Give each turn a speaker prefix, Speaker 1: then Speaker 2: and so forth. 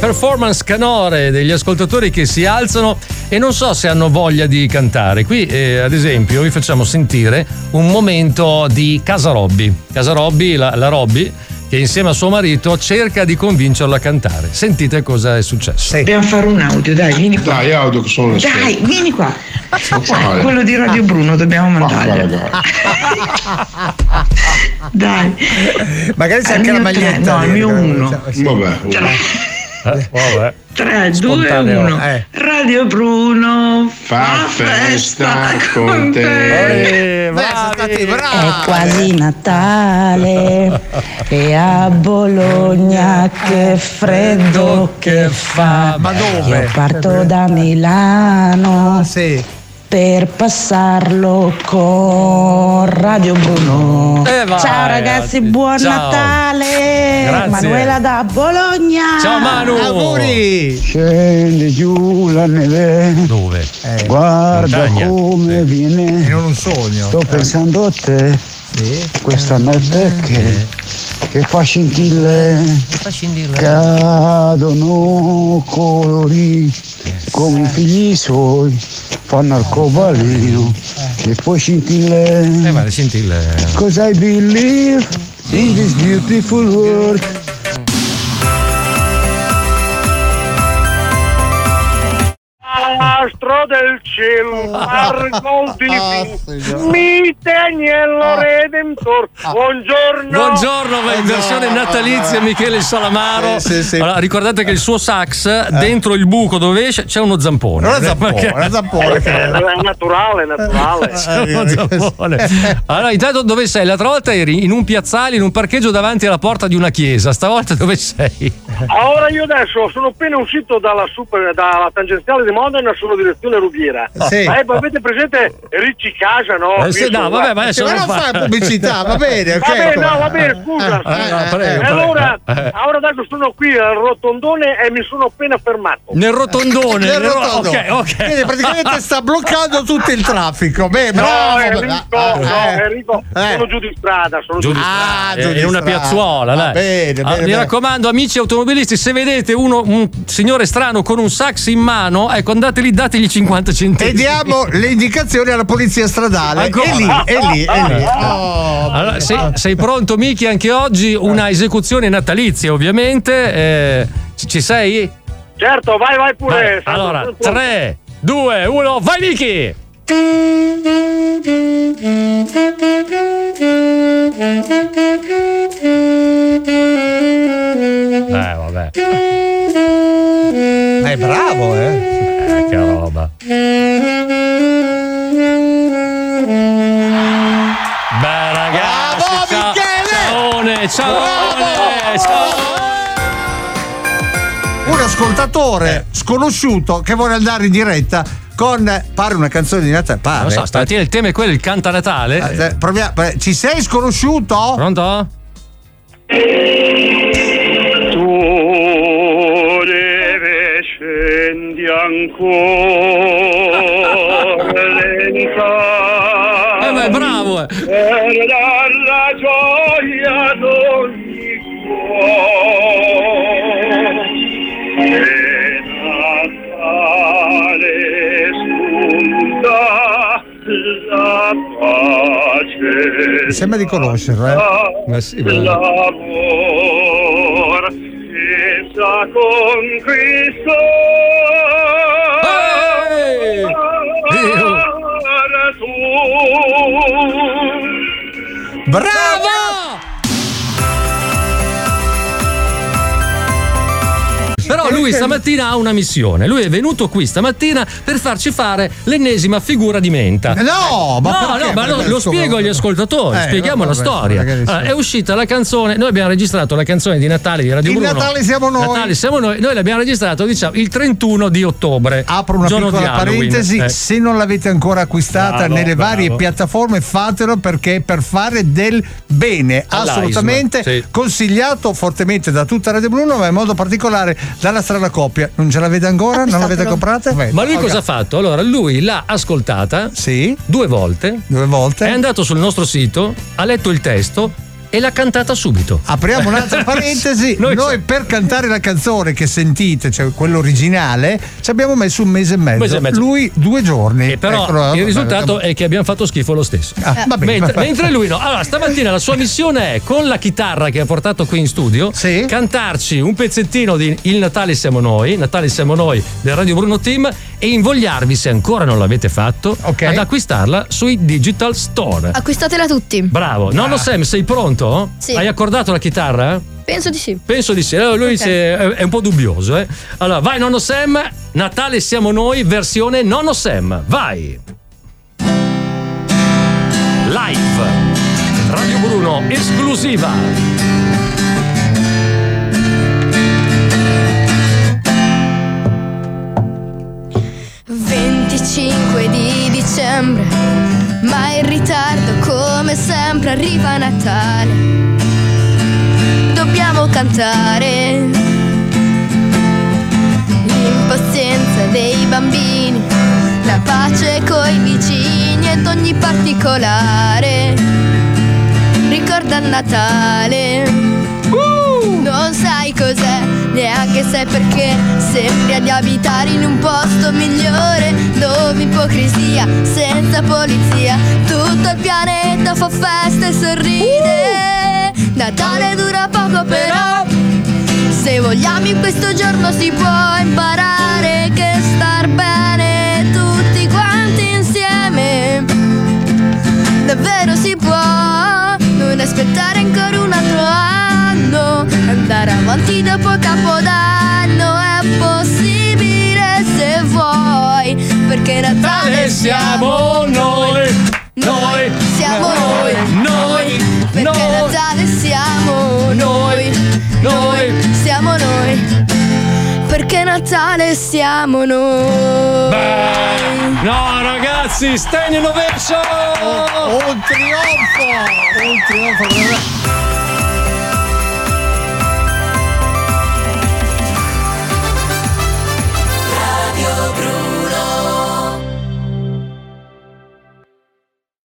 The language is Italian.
Speaker 1: performance canore degli ascoltatori che si alzano e non so se hanno voglia di cantare. Qui ad esempio vi facciamo sentire un momento di Casa Robby. Casa Robby, la Robby, che insieme a suo marito cerca di convincerlo a cantare. Sentite cosa è successo.
Speaker 2: Dobbiamo fare un audio, dai, vieni qua.
Speaker 3: Dai, audio che sono le
Speaker 2: Dai, vieni qua. Quello di Radio Bruno dobbiamo mandare. Dai.
Speaker 4: Magari c'è anche la maglietta.
Speaker 2: No, il mio uno.
Speaker 3: Vabbè.
Speaker 2: 3, 2, 1. Radio Bruno
Speaker 3: fa festa con te.
Speaker 2: È quasi Natale e a Bologna che freddo che fa.
Speaker 4: Ma dove?
Speaker 2: Io parto da Milano per passarlo con Radio Bruno. Ciao ragazzi, buon Natale.
Speaker 1: Grazie.
Speaker 2: Manuela da Bologna.
Speaker 1: Ciao Manu.
Speaker 4: Auguri.
Speaker 5: Scende giù la neve.
Speaker 1: Dove?
Speaker 5: Guarda
Speaker 1: Montagna.
Speaker 5: come viene.
Speaker 4: È non un sogno.
Speaker 5: Sto pensando a te. Questa neve che fa scintille. Cadono colori come i figli suoi. Fanno arcobaleno e poi scintille.
Speaker 1: Ma le scintille.
Speaker 5: Cause I believe in this beautiful world.
Speaker 6: Astro del cielo, Margol divino, mite agnello redemptor, buongiorno.
Speaker 1: Buongiorno, in versione natalizia Michele Salamaro. Allora, ricordate che il suo sax dentro il buco dove esce c'è uno zampone.
Speaker 4: Una zampone.
Speaker 6: È naturale.
Speaker 1: C'è uno zampone. Allora, intanto dove sei? L'altra volta eri in un piazzale, in un parcheggio davanti alla porta di una chiesa. Stavolta dove sei?
Speaker 6: Ora io adesso sono appena uscito dalla tangenziale di Modena sulla direzione Rubiera. Avete presente Ricci Casa, no?
Speaker 1: No, vabbè, ma adesso
Speaker 4: non fai pubblicità, va bene, ok.
Speaker 6: Va bene, scusa. Allora adesso sono qui al Rotondone e mi sono appena fermato.
Speaker 1: Nel rotondone. Ok.
Speaker 4: Quindi praticamente sta bloccando tutto il traffico. Beh,
Speaker 6: No,
Speaker 4: bravo.
Speaker 6: Enrico, sono giù di strada.
Speaker 1: In una piazzuola, dai.
Speaker 4: Bene,
Speaker 1: mi raccomando, amici automobilisti, se vedete un signore strano con un sax in mano, ecco, andate lì, dategli 50 centesimi.
Speaker 4: E diamo le indicazioni alla polizia stradale.
Speaker 1: Ancora?
Speaker 4: È lì.
Speaker 1: Allora, sei pronto, Miki? Anche oggi una esecuzione natalizia, ovviamente. Ci sei?
Speaker 6: Certo, vai pure.
Speaker 1: Allora, 3, 2, 1, vai Miki! Vabbè.
Speaker 4: Ma è bravo,
Speaker 1: che roba. Beh, ragazzi,
Speaker 4: bravo, Michele!
Speaker 1: Ciao.
Speaker 4: Un ascoltatore sconosciuto che vuole andare in diretta con pare una canzone di Natale.
Speaker 1: Non so, stamattina il tema è quello, il canta Natale.
Speaker 4: Proviamo. Ci sei sconosciuto?
Speaker 1: Pronto?
Speaker 6: Tu deve scendi ancora lenta.
Speaker 1: Ma è bravo!
Speaker 6: Per dar la gioia ad ogni cuore. Natale spunta la pace.
Speaker 4: Mi sembra di conoscerlo,
Speaker 1: Ma sì,
Speaker 6: l'amor senza conquisto.
Speaker 4: Bravo!
Speaker 1: Però lui stamattina ha una missione. Lui è venuto qui stamattina per farci fare l'ennesima figura di menta.
Speaker 4: No, ma
Speaker 1: lo spiego agli ascoltatori. Spieghiamo la storia. Allora, è uscita la canzone. Noi abbiamo registrato la canzone di Natale di Radio Bruno.
Speaker 4: Natale siamo noi.
Speaker 1: Noi l'abbiamo registrato, diciamo, il 31 di ottobre.
Speaker 4: Apro una piccola parentesi. Se non l'avete ancora acquistata nelle varie piattaforme, fatelo, perché per fare del bene. Assolutamente consigliato fortemente da tutta Radio Bruno, ma in modo particolare dalla strana coppia. Non ce l'avete ancora? Non l'avete comprata?
Speaker 1: Ma lui cosa ha fatto? Allora, lui l'ha ascoltata 2 volte.
Speaker 4: È
Speaker 1: andato sul nostro sito, ha letto il testo, e l'ha cantata subito.
Speaker 4: Apriamo un'altra parentesi. Noi per cantare la canzone che sentite, cioè quello originale, ci abbiamo messo un mese e mezzo. Lui 2 giorni.
Speaker 1: E però il risultato è che abbiamo fatto schifo lo stesso. Mentre lui no. Allora, stamattina la sua missione è, con la chitarra che ha portato qui in studio, cantarci un pezzettino di Il Natale siamo noi del Radio Bruno Team, e invogliarvi, se ancora non l'avete fatto, ad acquistarla sui digital store.
Speaker 7: Acquistatela tutti.
Speaker 1: Bravo. Nonno Sam, sei pronto?
Speaker 7: Sì.
Speaker 1: Hai accordato la chitarra?
Speaker 7: Penso di sì.
Speaker 1: Allora, lui è un po' dubbioso. Allora, vai nonno Sam, Natale siamo noi, versione nonno Sam. Vai. Live. Radio Bruno, esclusiva.
Speaker 7: 25 di dicembre, ma in ritardo come sempre arriva Natale. Dobbiamo cantare l'impazienza dei bambini, la pace coi vicini ed ogni particolare ricorda il Natale. Non sai cos'è, neanche sai perché, sembri di abitare in un posto migliore, dove ipocrisia, senza polizia, tutto il pianeta fa festa e sorride. Natale dura poco però, se vogliamo in questo giorno si può imparare che star bene tutti quanti insieme davvero si può, non aspettare ancora un altro anno, andare avanti dopo Capodanno. È possibile se vuoi, perché Natale siamo noi. Noi siamo noi, perché Natale siamo noi. Noi siamo noi, perché Natale siamo noi.
Speaker 1: Beh, no ragazzi, Stay in Innovation!
Speaker 4: Un trionfo!